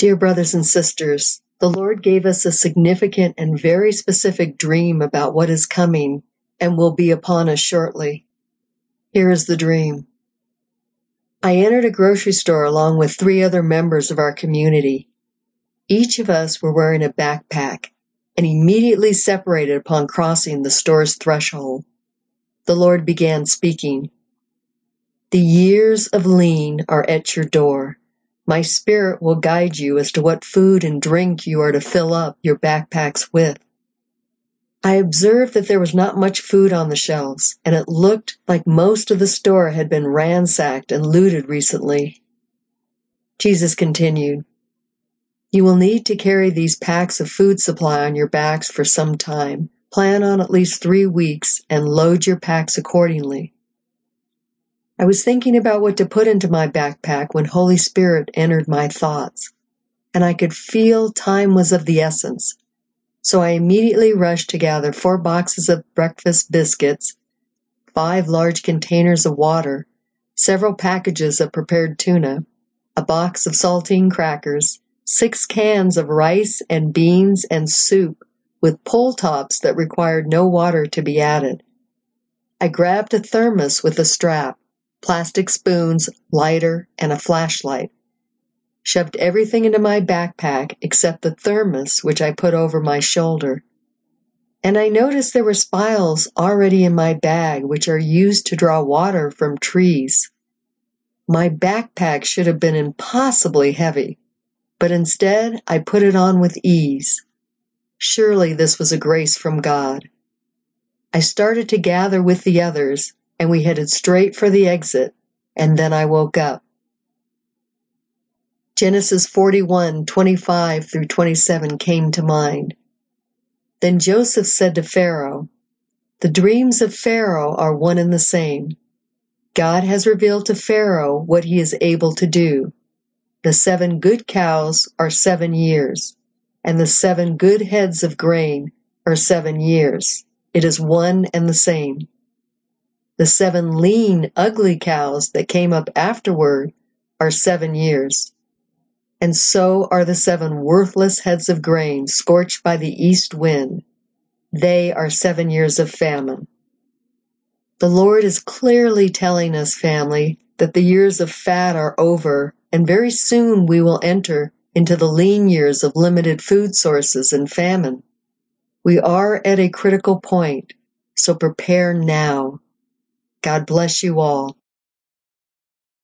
Dear brothers and sisters, the Lord gave us a significant and very specific dream about what is coming and will be upon us shortly. Here is the dream. I entered a grocery store along with 3 other members of our community. Each of us were wearing a backpack and immediately separated upon crossing the store's threshold. The Lord began speaking. The years of lean are at your door. My Spirit will guide you as to what food and drink you are to fill up your backpacks with. I observed that there was not much food on the shelves, and it looked like most of the store had been ransacked and looted recently. Jesus continued, You will need to carry these packs of food supply on your backs for some time. Plan on at least 3 weeks and load your packs accordingly. I was thinking about what to put into my backpack when Holy Spirit entered my thoughts, and I could feel time was of the essence. So I immediately rushed to gather 4 boxes of breakfast biscuits, 5 large containers of water, several packages of prepared tuna, a box of saltine crackers, 6 cans of rice and beans and soup with pull tops that required no water to be added. I grabbed a thermos with a strap, plastic spoons, lighter, and a flashlight. Shoved everything into my backpack except the thermos, which I put over my shoulder. And I noticed there were spiles already in my bag, which are used to draw water from trees. My backpack should have been impossibly heavy, but instead I put it on with ease. Surely this was a grace from God. I started to gather with the others, and we headed straight for the exit, and then I woke up. Genesis 41:25 through 27 came to mind. Then Joseph said to Pharaoh, The dreams of Pharaoh are one and the same. God has revealed to Pharaoh what he is able to do. The 7 good cows are 7 years, and the 7 good heads of grain are 7 years. It is one and the same. The 7 lean, ugly cows that came up afterward are 7 years. And so are the 7 worthless heads of grain scorched by the east wind. They are 7 years of famine. The Lord is clearly telling us, family, that the years of fat are over, and very soon we will enter into the lean years of limited food sources and famine. We are at a critical point, so prepare now. God bless you all.